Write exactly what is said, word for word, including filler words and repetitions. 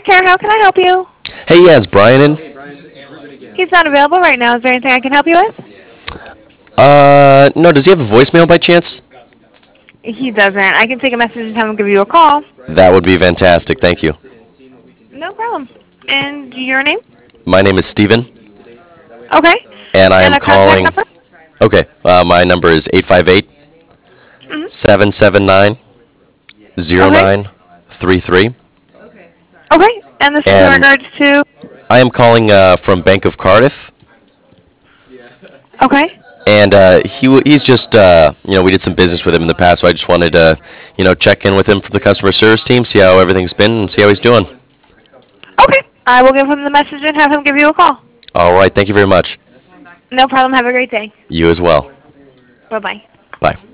Care. How can I help you? Hey, yeah, is Brian in? He's not available right now. Is there anything I can help you with? Uh, no, does he have a voicemail by chance? He doesn't. I can take a message and have him give you a call. That would be fantastic, thank you. No problem. And your name? My name is Steven, Okay. and I And am a contact calling... number? Okay, uh, my number is eight five eight, Mm-hmm. seven seven nine, zero Okay. nine three three. Okay. And this is in And regards to? I am calling uh, from Bank of Cardiff. Okay. And uh, he w- he's just, uh, you know, we did some business with him in the past, so I just wanted to, you know, check in with him from the customer service team, see how everything's been, and see how he's doing. Okay. I will give him the message and have him give you a call. All right, thank you very much. No problem. Have a great day. You as well. Bye-bye. Bye.